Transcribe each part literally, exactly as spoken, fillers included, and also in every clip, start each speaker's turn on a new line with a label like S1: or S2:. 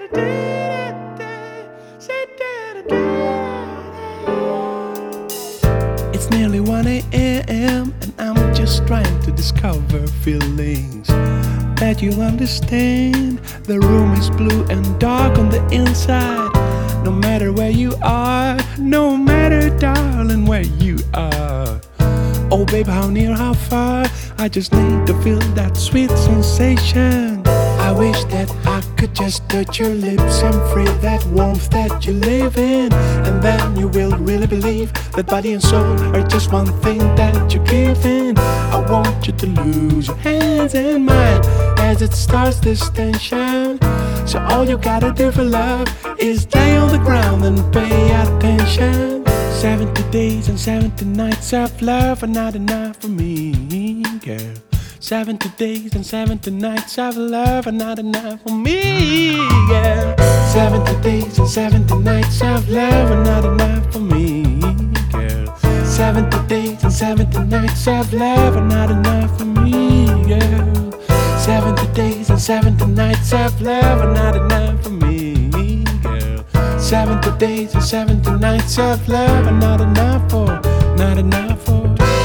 S1: It's nearly one a m and I'm just trying to discover feelings that you understand. The room is blue and dark on the inside. No matter where you are, no matter, darling, where you are. Oh babe, how near, how far, I just need to feel that sweet sensation. I wish that I could just touch your lips and free that warmth that you live in. And then you will really believe that body and soul are just one thing that you give in. I want you to lose your hands in mine as it starts this tension. So all you gotta do for love is lay on the ground and pay attention. Seventy days and seventy nights of love are not enough for me, girl. Seventy days and seventy nights of love are not enough for me, girl. Seventy days and seventy nights of love are not enough for me, girl. Seventy days and seventy nights of love are not enough for me, girl. Seventy days and seventy nights of love are not enough for me, girl. Seventy days and seventy nights of love are not enough for, not enough for.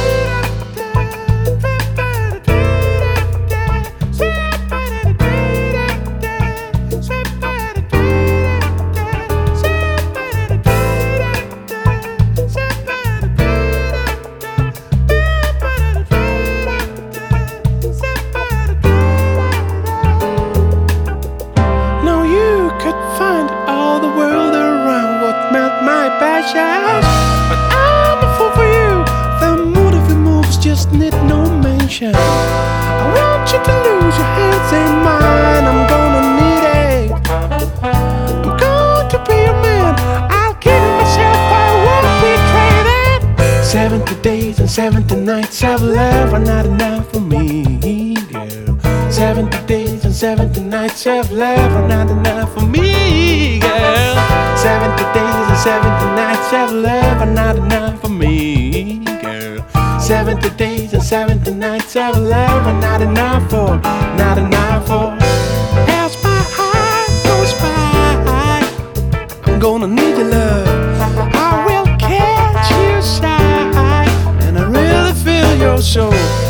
S1: But I'm a fool for you. The mood of your moves just need no mention. I want you to lose your hands in mine. I'm gonna need it. I'm going to be your man. I'll give you myself, I won't betray that. Seventy days and seventy nights of love are not enough for me, girl. Seventy days and seventy nights of love are not enough for me, girl. Seventy days and seventy nights of love are not enough for me, girl. Seventy days and seventy nights of love are not enough for, not enough for. As my heart goes by, I'm gonna need your love. I will catch you side, and I really feel your soul.